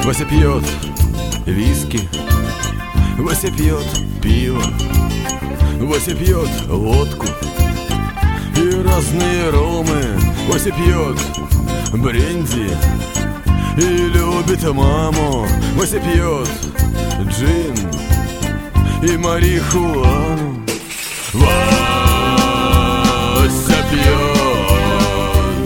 Вася пьет виски, Вася пьет пиво, Вася пьет водку и разные ромы. Вася пьет бренди и любит маму. Вася пьет джин и марихуану. Вася пьет,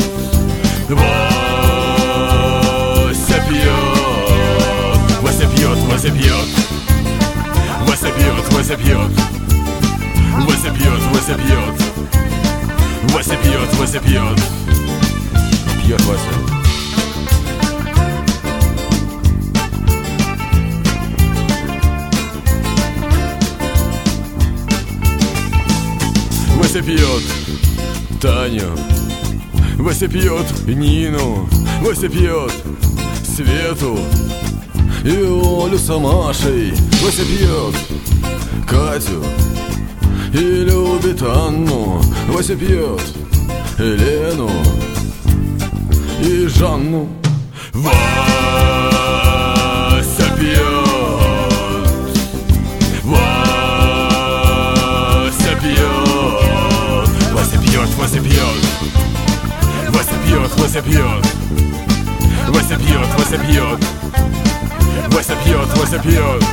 Вася пьет, Вася пьет, Вася пьет, Вася пьет, Вася пьет, Вася пьет, Вася пьет, Вася пьет, Вася пьет, пьет Вася. Вася пьет Таню, Вася пьет Нину, Вася пьет Свету и Олю с Машей. Вася пьет Катю и любит Анну. Вася пьет Лену и Жанну. Вася пьет, Вася пьет, Вася пьет, Вася пьет, Вася пьет, Вася пьет, Вася пьет, Вася пьет, Вася пьет, Вася пьет.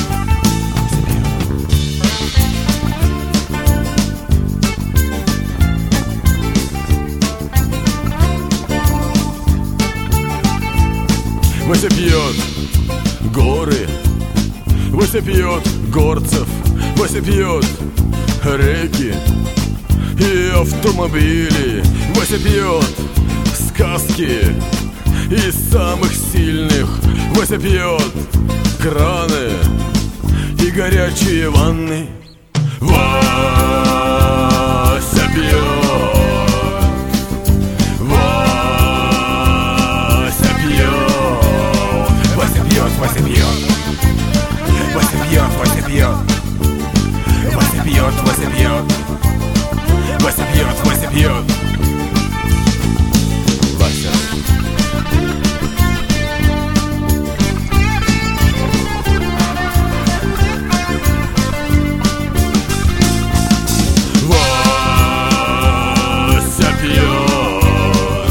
Вася пьет горы, Вася пьет горцев, Вася пьет реки и автомобили. Вася пьет сказки из самых сильных. Вася пьет краны и горячие ванны. Вася пьет, Вася пьет, Вася пьет, Вася пьет, Вася пьет, Вася пьет, Вася пьет, Вася пьет, Вася пьет, Вася пьет, Вася. Вася пьет,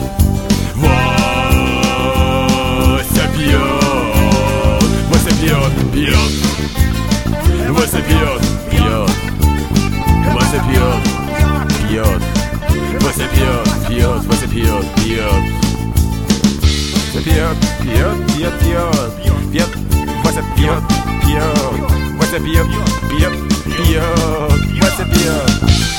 Вася пьет, Вася пьет, пьет, Вася пьет, пьет, Вася пьет, пьет, Вася пьет, пьет, Вася пьет, пьет, Вася пьет, пьет, пьет, пьет, пьет, Вася пьет, пьет, Вася пьет, пьет, пьет, Вася пьет.